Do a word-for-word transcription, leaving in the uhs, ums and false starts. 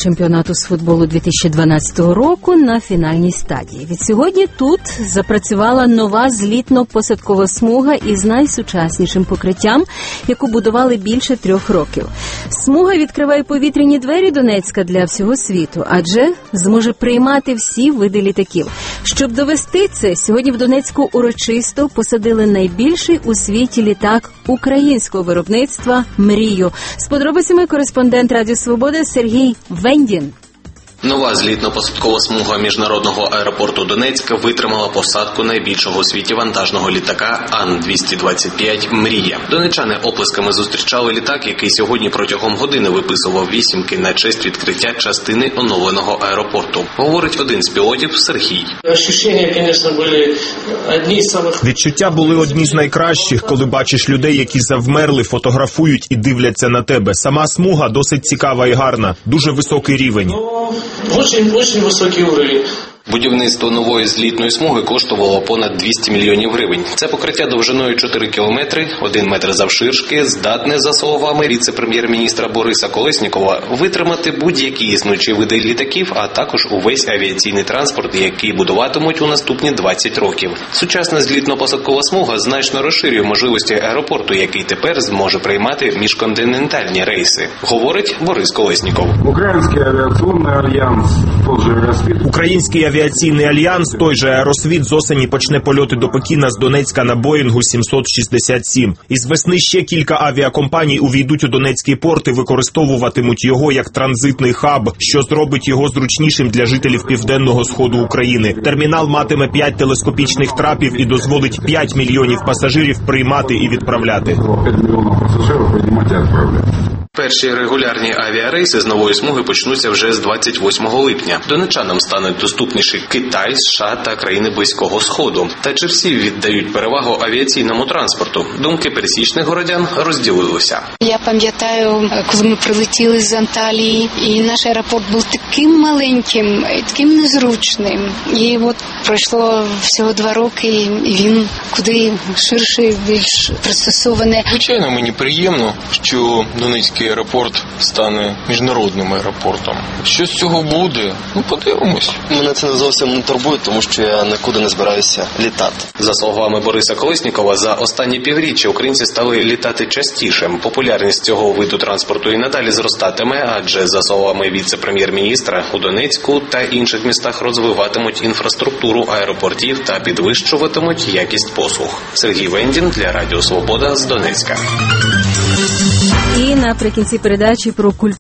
чемпіонату з футболу дві тисячі дванадцятого року на фінальній стадії. Відсьогодні тут запрацювала нова злітно-посадкова смуга із найсучаснішим покриттям, яку будували більше трьох років. Смуга відкриває повітряні двері Донецька для всього світу, адже зможе приймати всі види літаків. Щоб довести це, сьогодні в Донецьку урочисто посадили найбільший у світі літак українського виробництва «Мрію». З подробицями кореспондент Радіо Свобода Сергій Вендін. Нова злітно-посадкова смуга міжнародного аеропорту Донецька витримала посадку найбільшого у світі вантажного літака Ан двісті двадцять п'ять «Мрія». Донеччани оплесками зустрічали літак, який сьогодні протягом години виписував вісімки на честь відкриття частини оновленого аеропорту. Говорить один з пілотів Сергій. Відчуття були одні з найкращих, коли бачиш людей, які завмерли, фотографують і дивляться на тебе. Сама смуга досить цікава і гарна, дуже високий рівень. Дуже-дуже високий рівень. Будівництво нової злітної смуги коштувало понад двісті мільйонів гривень. Це покриття довжиною чотири кілометри, один метр завширшки, здатне, за словами віце-прем'єр-міністра Бориса Колеснікова, витримати будь-які існуючі види літаків, а також увесь авіаційний транспорт, який будуватимуть у наступні двадцять років. Сучасна злітно-посадкова смуга значно розширює можливості аеропорту, який тепер зможе приймати міжконтинентальні рейси, говорить Борис Колесніков. Український авіаційний альянс, Український авіаційний альянс, той же Аеросвіт, з осені почне польоти до Пекіна з Донецька на Боїнгу сімсот шістдесят сім. Із весни ще кілька авіакомпаній увійдуть у Донецький порт і використовуватимуть його як транзитний хаб, що зробить його зручнішим для жителів південного сходу України. Термінал матиме п'ять телескопічних трапів і дозволить п'ять мільйонів пасажирів приймати і відправляти. п'ять мільйонів пасажирів приймати і відправляти. Перші регулярні авіарейси з нової смуги почнуться вже з двадцять восьмого липня. Донеччанам стануть доступніші Китай, США та країни Близького Сходу. Та чи всі віддають перевагу авіаційному транспорту? Думки пересічних городян розділилися. Я пам'ятаю, коли ми прилетіли з Анталії, і наш аеропорт був таким маленьким, таким незручним. І от пройшло всього два роки, і він куди ширше, більш пристосований. Звичайно, мені приємно, що Донецький аеропорт стане міжнародним аеропортом. Що з цього буде? Ну, подивимось. Мене це зовсім не турбує, тому що я нікуди не збираюся літати. За словами Бориса Колеснікова, за останні півріччя українці стали літати частіше. Популярність цього виду транспорту і надалі зростатиме, адже, за словами віце-прем'єр-міністра, у Донецьку та інших містах розвиватимуть інфраструктуру аеропортів та підвищуватимуть якість послуг. Сергій Вендін для Радіо Свобода з Донецька. І наприкінці передачі про культуру.